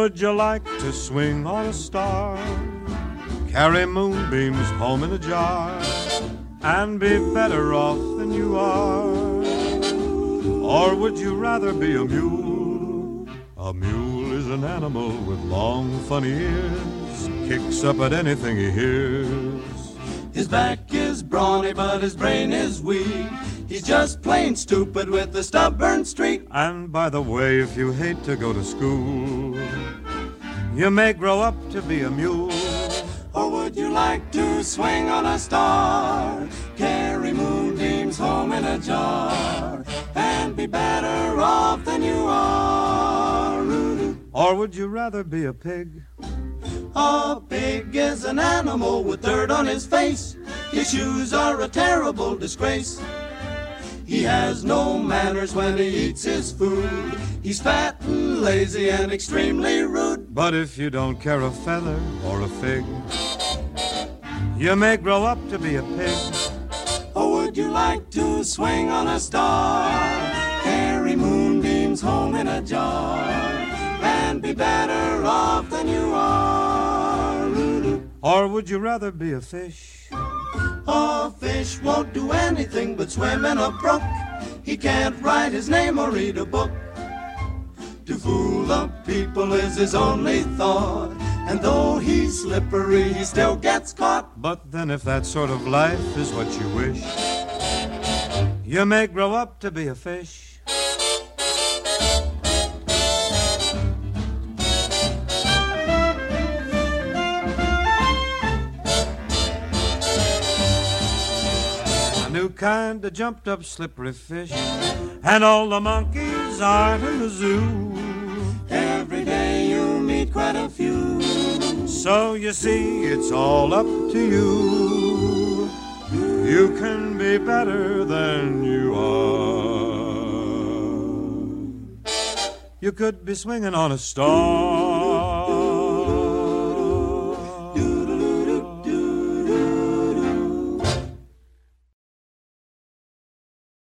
would you like to swing on a star? Carry moonbeams home in a jar and be better off than you are? Or would you rather be a mule? A mule is an animal with long funny ears, kicks up at anything he hears. His back is brawny but his brain is weak. He's just plain stupid with a stubborn streak. And by the way, if you hate to go to school, you may grow up to be a mule. Or would you like to swing on a star, carry moonbeams home in a jar, and be better off than you are? Or would you rather be a pig? A pig is an animal with dirt on his face. His shoes are a terrible disgrace. He has no manners when he eats his food. He's fat and lazy and extremely rude. But if you don't care a feather or a fig, you may grow up to be a pig. Or would you like to swing on a star, carry moonbeams home in a jar, and be better off than you are? Or would you rather be a fish? A fish won't do anything but swim in a brook. He can't write his name or read a book. To fool the people is his only thought, and though he's slippery, he still gets caught. But then if that sort of life is what you wish, you may grow up to be a fish. New kind of jumped up slippery fish, and all the monkeys aren't in the zoo. Every day you meet quite a few. So you see, it's all up to you. You can be better than you are. You could be swinging on a star,